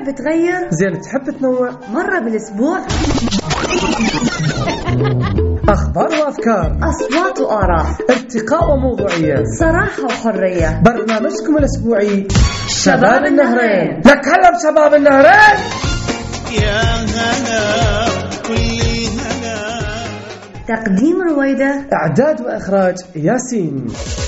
تحب تغير؟ زين تحب تنوع؟ مرة بالأسبوع. أخبار وأفكار، أصوات وآراء، ارتقاء وموضوعية، صراحة وحرية. برنامجكم الأسبوعي شباب النهرين. نتكلم شباب النهرين. يا هلا كل هلا. تقديم رويدة، إعداد وإخراج ياسين.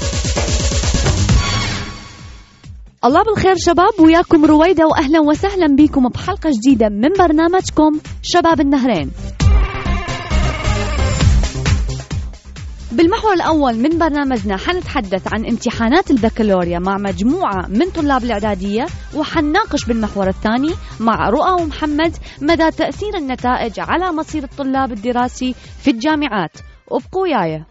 الله بالخير شباب، وياكم رويدة، وأهلا وسهلا بكم بحلقة جديدة من برنامجكم شباب النهرين. بالمحور الأول من برنامجنا حنتحدث عن امتحانات البكالوريا مع مجموعة من طلاب الإعدادية، وحنناقش بالمحور الثاني مع رؤى ومحمد مدى تأثير النتائج على مصير الطلاب الدراسي في الجامعات. وابقوا وياي.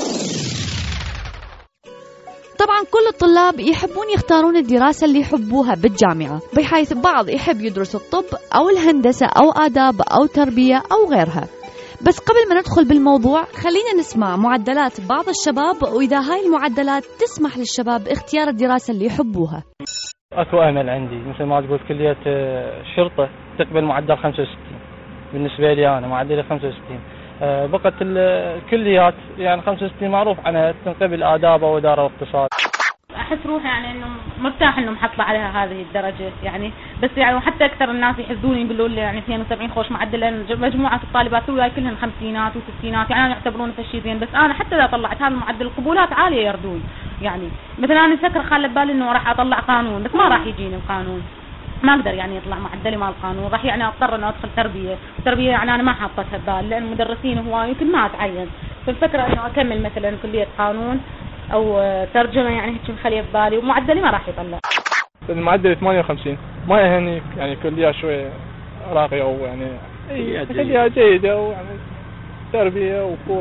طبعا كل الطلاب يحبون يختارون الدراسة اللي يحبوها بالجامعة، بحيث بعض يحب يدرس الطب أو الهندسة أو آداب أو تربية أو غيرها. بس قبل ما ندخل بالموضوع خلينا نسمع معدلات بعض الشباب، وإذا هاي المعدلات تسمح للشباب اختيار الدراسة اللي يحبوها. أكو أمل عندي، مثل ما تقول كلية الشرطة تقبل معدل 65. بالنسبة لي أنا معدلي 65. بقت الكليات يعني 65 معروف عنها تنقبل آداب وإدارة واقتصاد. أحس روحي يعني إنه مرتاح إنه محصل عليها هذه الدرجة يعني، بس يعني حتى أكثر الناس يحزوني بيقولوا لي يعني 72 خوش معدل، لأن مجموعة الطالبات وياي كلهن خمسينات وستينات، يعني يعتبرون فشي زين. بس أنا حتى إذا طلعت هذا المعدل القبولات عالية يردون يعني. مثلا أنا فكر خالد بالي إنه راح أطلع قانون، بس ما راح يجيني القانون، ما أقدر يعني يطلع معدلي مع القانون، راح يعني أضطر إنه أدخل تربية يعني أنا ما حاطتها ببال، لأن المدرسين هو يمكن ما أتعين. فالفكرة إنه أكمل مثلا كلية قانون أو ترجمة، يعني هيك مخليه ببالي، ومعدلي ما راح يطلع. المعدل 58 ما يهني يعني كلية شوية راقية أو يعني كلية جيدة ويعني تربية وفوق.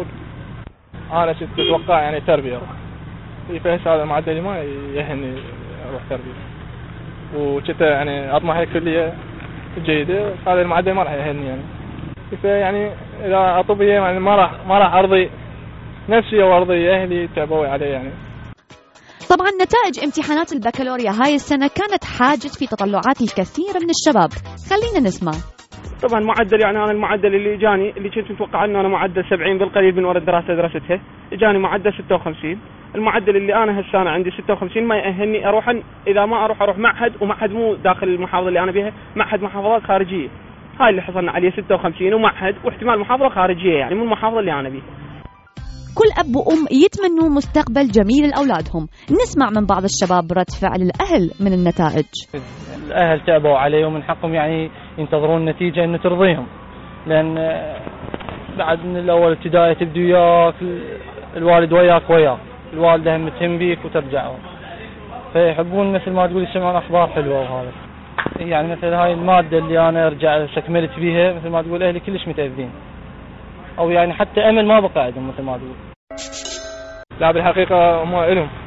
أنا كنت أتوقع يعني تربية، فهس هذا معدلي ما يهني أروح تربية، وكنت يعني أطمح هيك كلية جيدة، هذا المعدل ما راح يهني يعني. يعني إذا أطبية يعني ما راح أرضي نفسي وأرضي أهلي تعبوا عليه يعني. طبعا نتائج امتحانات البكالوريا هاي السنة كانت حاجة في تطلعات الكثير من الشباب. خلينا نسمع. طبعا معدل يعني أنا المعدل اللي جاني اللي كنت متوقع إنه أنا معدل 70 بالقليل من وراء الدراسة درستها، جاني معدل 56. المعدل اللي أنا هالسنة عندي 56 ما يأهلني أروح، إذا ما أروح معهد، ومعهد مو داخل المحافظة اللي أنا بيها، معهد محافظات خارجية. هاي اللي حصلنا عليه 56 ومعهد، واحتمال محافظة خارجية يعني مو المحافظة اللي أنا بيها. كل أب وأم يتمنوا مستقبل جميل لأولادهم. نسمع من بعض الشباب رد فعل الأهل من النتائج. الأهل تعبوا عليه ومن حقهم يعني ينتظرون نتيجة إنه ترضيهم، لأن بعد من الأول ابتدائي تبدو وياك الوالد وياك الوالدة متهم بيك وترجعوا، فيحبون مثل ما تقول يسمعون أخبار حلوة. وهذا يعني مثل هاي المادة اللي أنا أرجع استكملت فيها، مثل ما تقول أهلي كلش متأذين، أو يعني حتى أمل ما بقى عندهم مثل ما تقول. لا بالحقيقة هم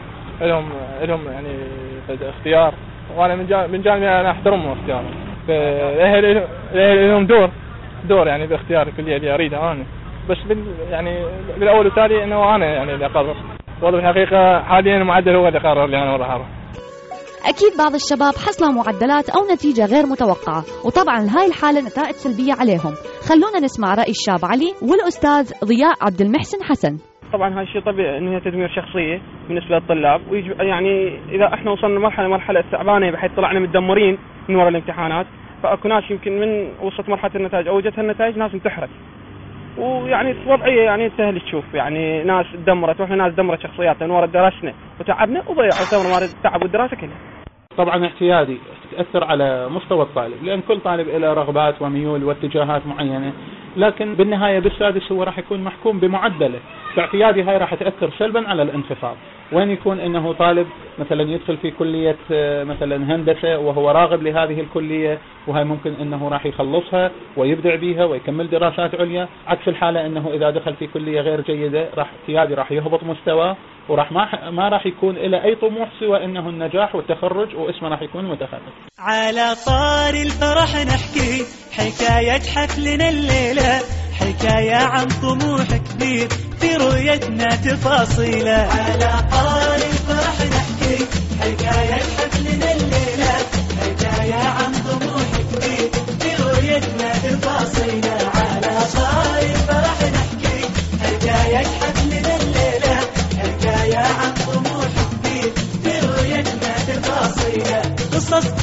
إلهم يعني اختيار، وأنا من جانبي أنا أحترمهم اختيارهم. فالأهل لهم دور يعني باختيار الكلية اللي أريدها أنا، بس يعني بالأول والتالي إنه أنا يعني اللي أقرر. والله بالحقيقة حاليا المعدل هو اللي قرر اللي أنا راح أروح. أكيد بعض الشباب حصلوا معدلات أو نتيجة غير متوقعة، وطبعا هاي الحالة نتائج سلبية عليهم. خلونا نسمع رأي الشاب علي والأستاذ ضياء عبد المحسن حسن. طبعا هاي شيء طبيعي إن هي تدمير شخصية بالنسبة للطلاب، يعني إذا إحنا وصلنا مرحلة تعبانة بحيث طلعنا متدمرين من وراء الامتحانات، فأكو ناس يمكن من وصلت مرحلة النتائج أو جتها النتائج ناس انتحرت، ويعني وضعية يعني سهل تشوف يعني ناس تدمرت، وإحنا ناس دمرت شخصياتنا من وراء درسنا وتعبنا وضيعوا ثمن التعب والدراسة كلها. طبعا احتيادي تأثر على مستوى الطالب، لأن كل طالب له رغبات وميول واتجاهات معينة، لكن بالنهاية بالسادس هو راح يكون محكوم بمعدله. فاعتيادي هاي راح تأثر سلبا على الانخفاض. وين يكون انه طالب مثلا يدخل في كلية مثلا هندسة وهو راغب لهذه الكلية، وهي ممكن انه راح يخلصها ويبدع بها ويكمل دراسات عليا، عكس الحالة انه اذا دخل في كلية غير جيدة احتيادي راح يهبط مستواه، وراح ما راح يكون له اي طموح سوى انه النجاح والتخرج، واسمه راح يكون متخرج. على طار الفرح نحكي حكاية حفلنا الليلة، حكاية عن طموح كبير في رؤيتنا تفاصيله. على طار الفرح نحكي حكاية حفلنا الليلة، حكاية عن طموح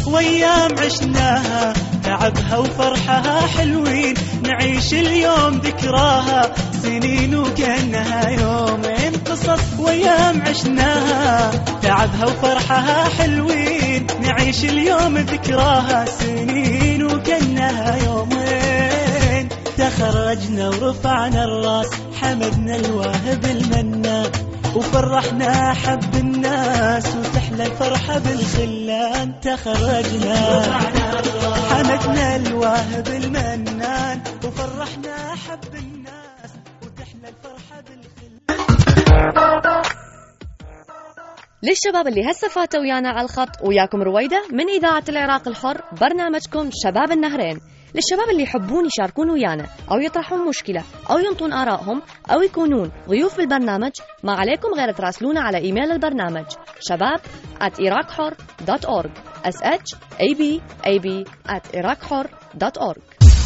وأيام عشناها تعبها وفرحها حلوين، نعيش اليوم ذكراها سنين وكأنها يومين، قصص وأيام عشناها تعبها وفرحها حلوين، نعيش اليوم ذكراها سنين وكأنها يومين. تخرجنا ورفعنا الراس حمدنا الواهب المنان، وفرحنا حب الناس وتحلى الفرحة بالخلان. تخرجنا حمدنا الواهب المنان، وفرحنا حب الناس وتحلى الفرحة بالخلان. للشباب اللي هسه فاتوا ويانا على الخط، وياكم رويدة من إذاعة العراق الحر، برنامجكم شباب النهرين. للشباب اللي يحبون يشاركون ويانا أو يطرحون مشكلة أو ينطون آرائهم أو يكونون ضيوف بالبرنامج، ما عليكم غير تراسلونا على إيميل البرنامج shabab@iraqhor.org shabab@iraqhor.org.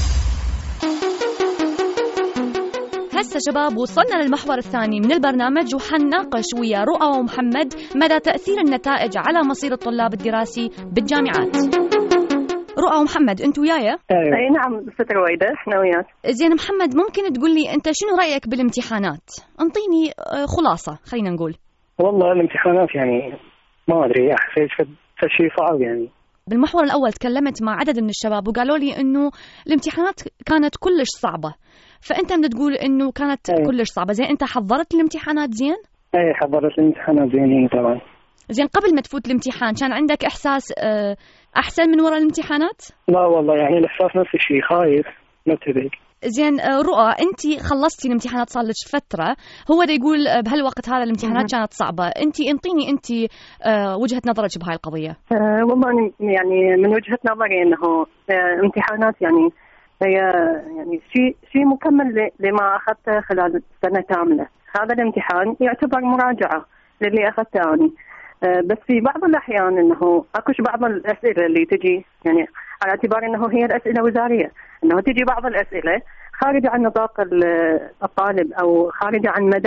هسه شباب وصلنا للمحور الثاني من البرنامج، وحنناقش ويا رؤى ومحمد مدى تأثير النتائج على مصير الطلاب الدراسي بالجامعات. رؤى ومحمد انتوا ويايا؟ اي نعم ست رويدة احنا وياك. زين محمد، ممكن تقول لي انت شنو رأيك بالامتحانات؟ انطيني خلاصة خلينا نقول. والله الامتحانات يعني ما ادري، حسيت شيء صعب يعني. بالمحور الاول تكلمت مع عدد من الشباب وقالوا لي انه الامتحانات كانت كلش صعبة، فانت بدك تقول انه كانت كلش صعبة. زين انت حضرت الامتحانات زين؟ اي حضرت الامتحانات زين طبعا. زين قبل ما تفوت الامتحان كان عندك احساس احسن من وراء الامتحانات؟ لا والله يعني الاحساس نفس الشيء، خايف مرتبك. زين رؤى، انت خلصتي الامتحانات صار لك فتره، هو دا يقول بهالوقت هذا الامتحانات كانت صعبه، انطيني وجهه نظرك بهاي القضيه. والله يعني من وجهه نظري انه امتحانات يعني هي يعني شيء مكمل لما اخذته خلال سنه كامله. هذا الامتحان يعتبر مراجعه للي اخذته اني، بس في بعض الأحيان أنه أكوش بعض الأسئلة اللي تجي يعني على اعتبار أنه هي الأسئلة وزارية، أنه تجي بعض الأسئلة خارجة عن نطاق الطالب أو خارجة عن مدى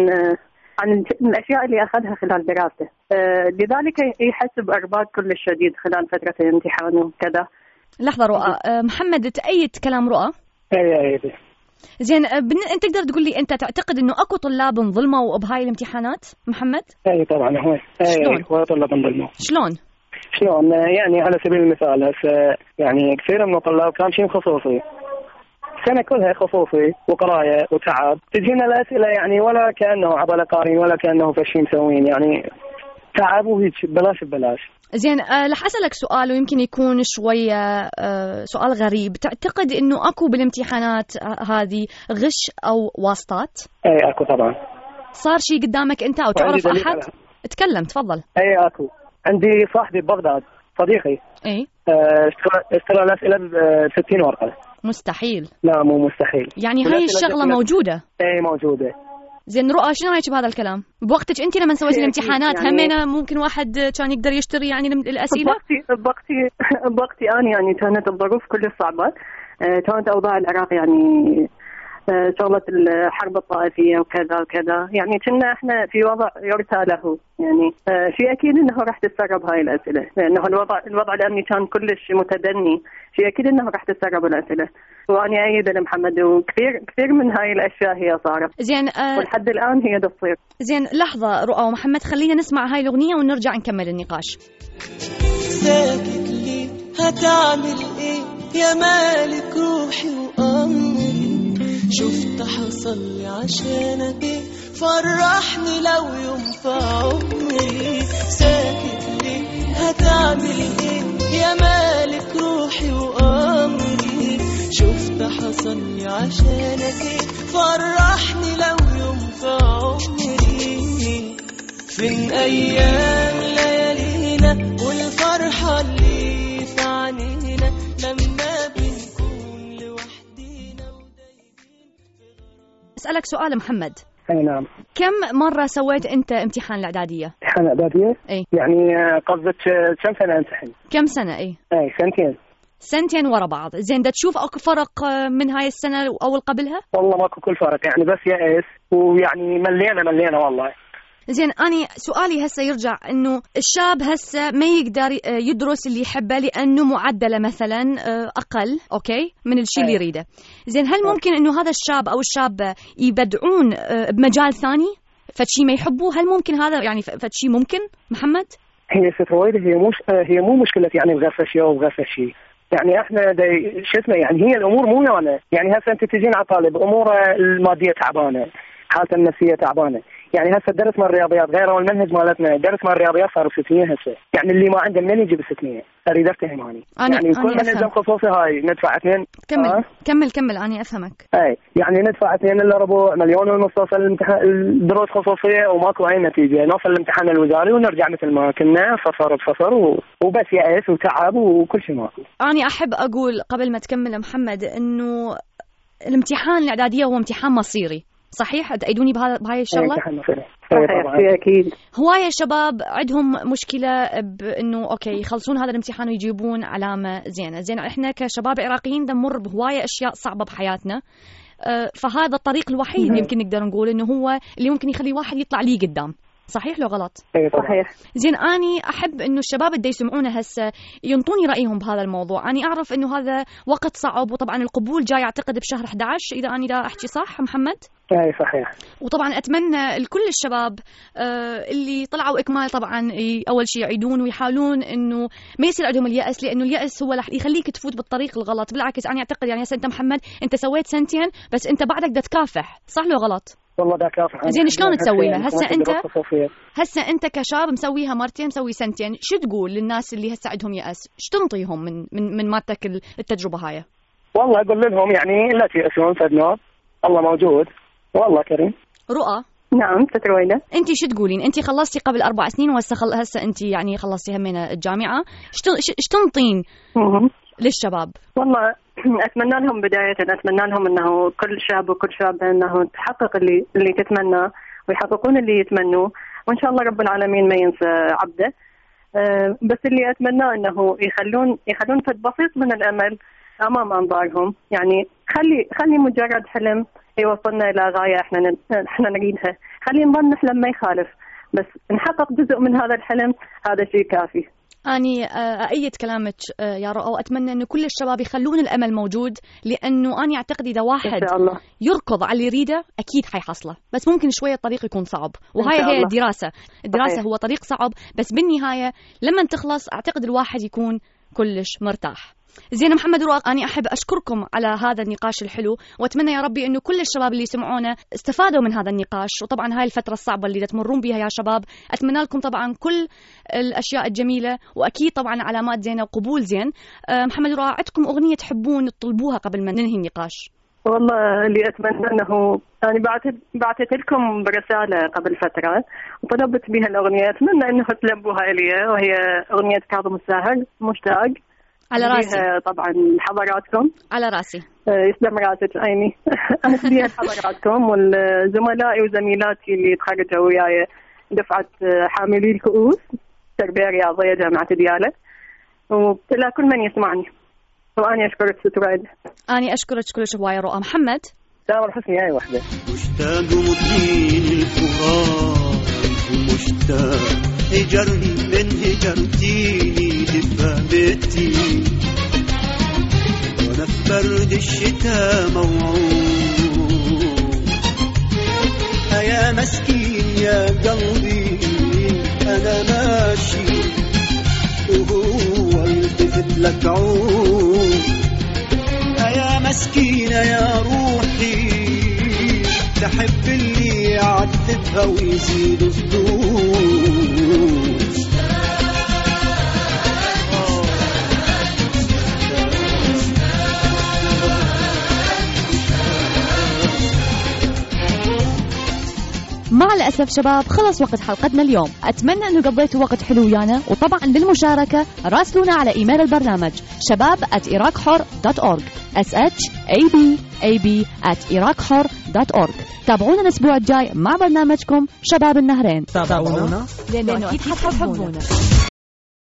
عن الأشياء اللي أخذها خلال دراسته، لذلك يحسب إرباك كل شديد خلال فترة الامتحان وكذا. لحظة رؤى، محمد تأيد كلام رؤى؟ أي زين انت تقدر تقول لي انت تعتقد انه اكو طلاب انظلموا بهاي الامتحانات محمد؟ اي طبعا هو هو طلاب انظلموا. شلون يعني على سبيل المثال هسه يعني كثير من الطلاب كان شيء خصوصي، السنه كلها خصوصي وقرايه وتعب، تجينا الاسئله يعني ولا كانه عضله قارين ولا كانه فشي مسوين، يعني تعب وهيك ببلاش. زين رح أسألك سؤال ويمكن يكون شوية سؤال غريب، تعتقد إنه أكو بالامتحانات هذه غش أو واسطات؟ أي أكو طبعا. صار شيء قدامك أنت أو تعرف أحد؟ اتكلم تفضل. أي أكو، عندي صاحبي ببغداد صديقي أي اشترى الأسئلة ب60 ورقة. مستحيل. لا مو مستحيل، يعني هاي الشغلة موجودة؟ أي موجودة. زين رؤى شنو رايك بهذا الكلام؟ بوقتك انت لما سويتي الامتحانات يعني همينا ممكن واحد كان يقدر يشتري يعني الاسئله؟ بوقتي انا يعني كانت الظروف كلها صعبه، كانت اوضاع العراق يعني شغله الحرب الطائفيه وكذا وكذا، يعني كنا احنا في وضع يرثى له، يعني في اكيد انه راح تتسرب هاي الاسئله، لانه الوضع الامني كان كلش متدني، في اكيد انه راح تتسرب الاسئله، وانا ايد محمد، وكثير من هاي الاشياء هي صارت زين ولحد الان هي تصير. زين لحظه رؤى ومحمد، خلينا نسمع هاي الاغنيه ونرجع نكمل النقاش. ساكت ليه؟ هتعمل ايه يا مالك روحي وامري؟ شفت حصل لي عشانك ايه؟ فرحني لو يوم في عمري. ساكت ليه؟ هتعمل ايه يا مالك روحي وامري؟ شفت حصل لي عشانك ايه؟ فرحني لو يوم في عمري. فين ايام ليالينا والفرحة اللي في عينينا لما بنكون لوحدينا ودايبين. اسألك سؤال محمد. اي نعم. كم مرة سويت انت امتحان الاعدادية؟ امتحان الاعدادية؟ اي يعني قصدك كم سنة امتحن؟ كم سنة؟ اي سنتين ورا بعض. زين دا تشوف اكو فرق من هاي السنة او قبلها؟ والله ماكو كل فرق، يعني بس يأس ويعني ملينا والله. زين أنا سؤالي هسه يرجع إنه الشاب هسه ما يقدر يدرس اللي يحبه لأنه معدله مثلا أقل أوكي من الشيء اللي يريده. زين هل ممكن إنه هذا الشاب أو الشابة يبدعون بمجال ثاني فشي ما يحبوه؟ هل ممكن هذا يعني فشي ممكن محمد؟ هي ست رويدة هي مو مشكلة يعني بغير شيء أو بغير شيء. يعني احنا شو اسمه يعني هي الامور مو يعني هسه انت تجين على طالب اموره الماديه تعبانه، حالته النفسيه تعبانه. يعني هسه الدرس مال الرياضيات غير المنهج مالتنا، الدرس مال الرياضيات صار 600 هسه. يعني اللي ما عنده منين يجيب 600؟ اريد افتهم يعني كل من نظام خصوصي هاي ندفع 2. كمل انا افهمك. اي يعني ندفع 2 الا ربع مليون ونص توصل الامتحان الدروس خصوصيه وماكو اي نتيجه، نوصل الامتحان الوزاري ونرجع مثل ما كنا صفر بصفر وبس يأس وتعب وكل شيء ماكو. انا احب اقول قبل ما تكمل محمد انه الامتحان الاعداديه هو امتحان مصيري، صحيح؟ تأيدوني بهاي الشغله؟ صحيح اكيد. هوايه شباب عندهم مشكله بانه اوكي يخلصون هذا الامتحان ويجيبون علامه زينه. زين احنا كشباب عراقيين نمر بهوايه اشياء صعبه بحياتنا، فهذا الطريق الوحيد اللي يمكن نقدر نقول انه هو اللي ممكن يخلي واحد يطلع ليه قدام. صحيح لو غلط؟ صحيح. زين أني أحب إنه الشباب اللي يسمعونه هسه ينطوني رأيهم بهذا الموضوع. أنا أعرف إنه هذا وقت صعب، وطبعا القبول جاي أعتقد بشهر 11 إذا أنا لا أحكي صح محمد؟ أي صحيح. وطبعا أتمنى لكل الشباب اللي طلعوا إكمال طبعا أول شيء يعيدون ويحاولون إنه ما يصير عندهم اليأس، لأنه اليأس هو رح يخليك تفوت بالطريق الغلط. بالعكس أنا أعتقد يعني هسه أنت محمد أنت سويت 2 سنين بس أنت بعدك بدك تكافح، صح لو غلط؟ والله دا كافح. زين شلون تسويها هسه انت كشاب مسويها 2 مرتين مسوي 2 سنين، شو تقول للناس اللي هسه عندهم يأس؟ شو تنطيهم من مالتك التجربه هاي؟ والله اقول لهم يعني لا تيأسون، صدقوا الله موجود والله كريم. رؤى نعم تتروينا، انت شو تقولين؟ انت خلصتي قبل 4 سنين وهسه انت يعني خلصتي همينه الجامعه، ايش تنطين للشباب؟ والله اتمنى لهم بدايه، اتمنى لهم انه كل شاب وكل شابه انه تحقق اللي تتمناه ويحققون اللي يتمنوه، وان شاء الله رب العالمين ما ينسى عبده. بس اللي اتمناه انه يخلون فد بسيط من الامل امام انظارهم. يعني خلي مجرد حلم يوصلنا الى غايه احنا نريدها، خلي نظل نحلم ما يخالف، بس نحقق جزء من هذا الحلم هذا شيء كافي. أني أأيد كلامك يا رؤى، وأتمنى أنه كل الشباب يخلون الأمل موجود، لأنه أنا أعتقد إذا واحد يركض على اللي يريده أكيد حيحصله، بس ممكن شوية الطريق يكون صعب، وهاي هي الدراسة هو طريق صعب، بس بالنهاية لما تخلص أعتقد الواحد يكون كلش مرتاح. زين محمد ورؤى، أنا أحب أشكركم على هذا النقاش الحلو، وأتمنى يا ربي أنه كل الشباب اللي يسمعونا استفادوا من هذا النقاش. وطبعا هاي الفترة الصعبة اللي تمرون بها يا شباب أتمنى لكم طبعا كل الأشياء الجميلة، وأكيد طبعا علامات زينة وقبول زين. محمد ورؤى، عندكم أغنية تحبون تطلبوها قبل ما ننهي النقاش؟ والله اللي أتمنى أنه أنا بعثت لكم برسالة قبل فترة وطلبت بها الأغنية، أتمنى أنه تلبوها إلي، وهي أغنية كاظم الساهر مشتاق. على راسي طبعا حضراتكم، على راسي يسلم راسك عيني. أنا بديها حضراتكم والزملائي وزميلاتي اللي تخرجوا وياي دفعة حاملي الكؤوس تربية رياضية جامعة ديالى، وإلى كل من يسمعني. وأنا أشكرك ستريد. أنا أشكرك كلش هواية رؤى. محمد داور حسني هاي وحدة مشتاق مطين الفراق ومشتاق هجرني من هجرتيني دفا بيتي، وانا في برد الشتاء موعود. يا مسكين يا قلبي انا ماشي وهو يلتفت لك عود. يا مسكينة يا روحي تحب اللي يعذبها ويزيد صدور. مع الأسف شباب خلص وقت حلقتنا اليوم. أتمنى أنه قضيتوا وقت حلو ويانا، وطبعا للمشاركة راسلونا على إيميل البرنامج shabab@iraqhor.org shab@iraqhor.org. تابعونا الأسبوع الجاي مع برنامجكم شباب النهرين، تابعونا لأنه أكيد حتحبونا.